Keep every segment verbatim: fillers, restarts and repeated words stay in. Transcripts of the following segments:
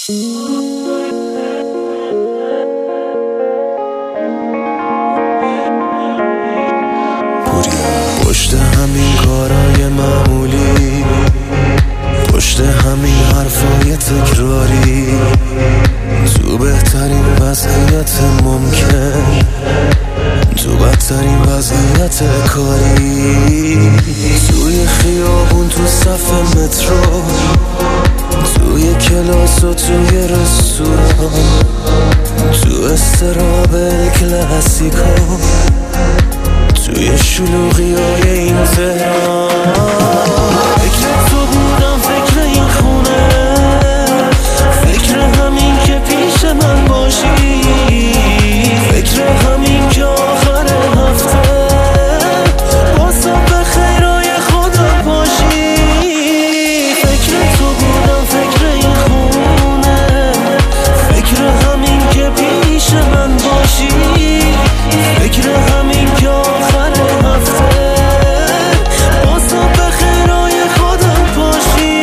پشت همین کارای معمولی، پشت همین حرفای تکراری، تو بهترین وضعیت ممکن، تو بدترین وضعیت کاری، توی خیابون، تو صف مترو، توی کلاس و توی رستوران، تو استراب کلاسیکو، توی شلوغی های این تهران. فکر تو بودم، فکر این خونه، فکر همین که پیش من باشی، فکر همین که آخر هفته بازم به خیرای خودم باشی. فکر تو بودم، فکر این خونه، فکر همین که پیش من باشی، فکر همین که آخر هفته بازم به خیرای خودم باشی.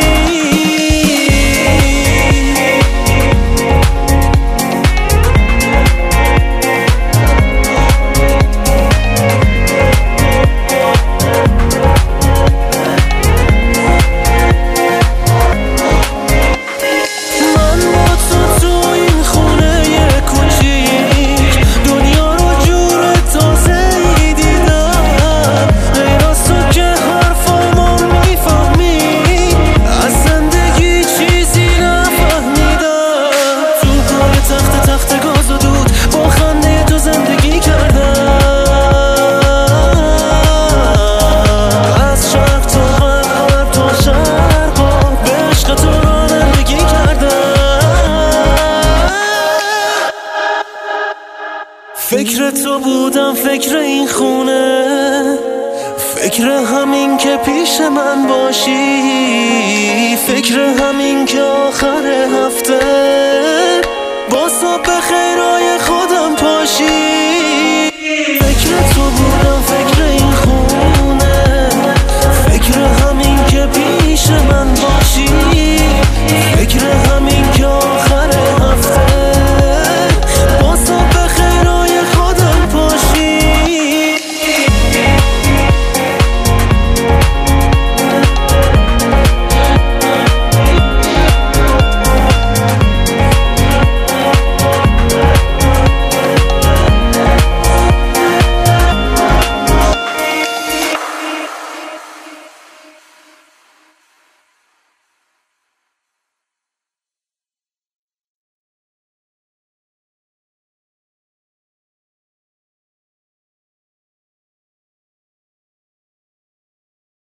فکر تو بودم، فکر این خونه، فکر همین که پیش من باشی، فکر همین که